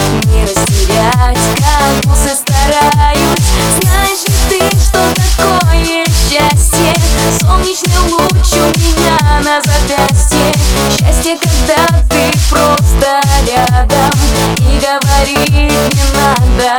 не растерять, как бусы стараюсь. Знаешь ли ты, что такое счастье? Солнечный луч у меня на запястье. Счастье, когда ты просто рядом и говорить не надо,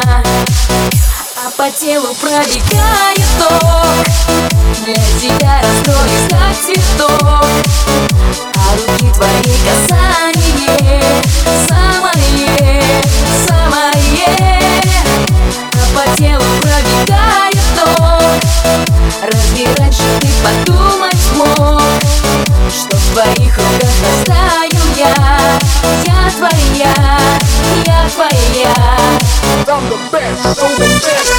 а по телу пробегает ток. Для тебя раскроюсь, как цветок, а руки твои касание самое, самое. А по телу пробегает ток. Разве раньше ты подумать мог, что в твоих руках растаю я? Я твоя, я твоя. I'm the best, so the best.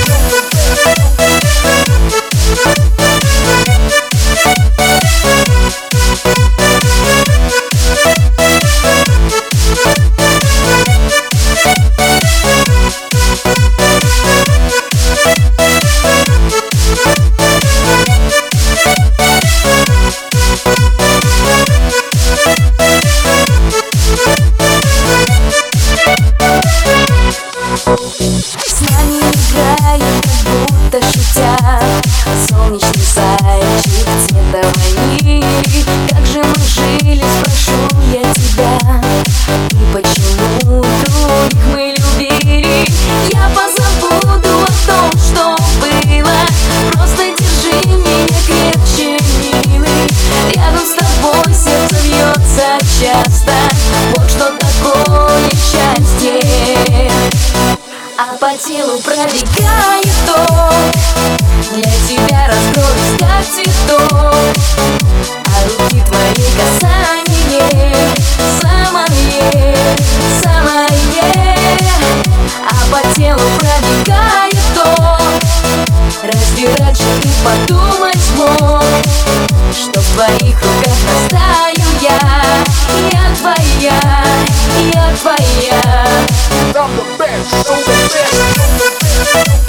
С нами играют, как будто шутя, солнечный зайчик цвета ванили. Как же мы жили, спрошу я тебя, и почему других мы любили? Я позабуду о том, что было, просто держи меня крепче, милый. Рядом с тобой сердце бьется часто, вот что такое счастье. А по телу пробегает ток. Для тебя раскроюсь, как цветок, а руки твои касание самое, самое. А по телу пробегает ток. Разве раньше ты подумать мог, что в твоих руках растаю я? Я твоя, я твоя. I'm the best, so the best.